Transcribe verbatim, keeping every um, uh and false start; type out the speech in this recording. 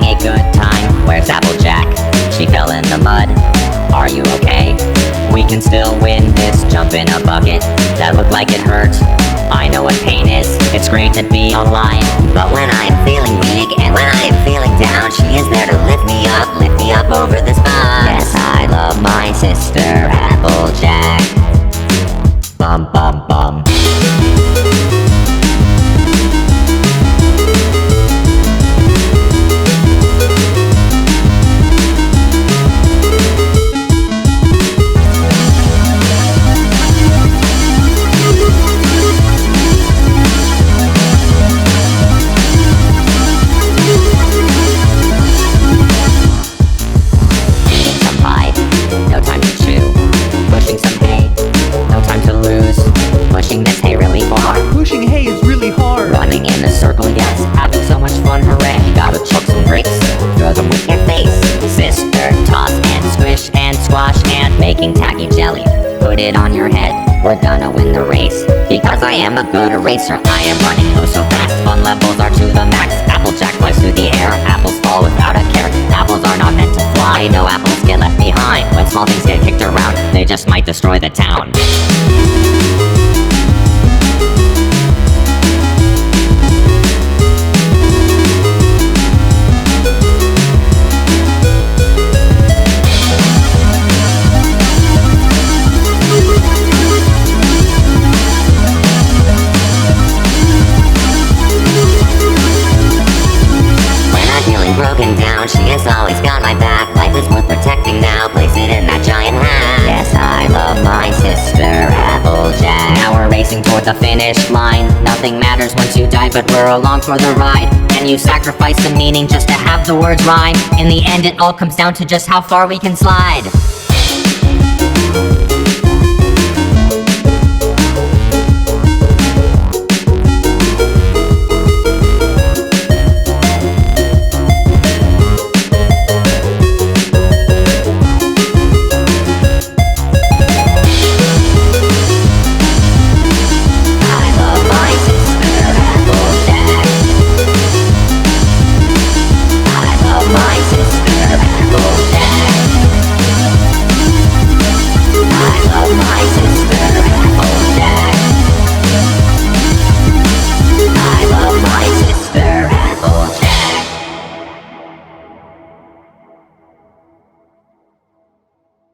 having a good time. Where's Applejack? She fell in the mud. Are you okay? We can still win this. Jump in a bucket. That looked like it hurt. I know what pain is. It's great to be alive. But when I'm feeling weak and when I'm feeling down, she is there to lift me up, lift me up over this bump. Yes, I love my sister, Applejack. Bum bum bum. Pushing this hay really far. Pushing hay is really hard. Running in a circle, yes, having so much fun, hooray. Gotta chuck some grapes, throw them with your face. Sister, toss and squish and squash and making tacky jelly. Put it on your head, we're gonna win the race. Because I am a good eraser, I am running oh so fast. Fun levels are to the max. Applejack flies through the air, apples fall without a care. Apples are not meant to fly, no apples get left behind. When small things get kicked around, they just might destroy the town. Broken down, she has always got my back. Life is worth protecting now, place it in that giant hat. Yes, I love my sister, Applejack. Now we're racing toward the finish line. Nothing matters once you die, but we're along for the ride. And you sacrifice the meaning just to have the words rhyme. In the end, it all comes down to just how far we can slide.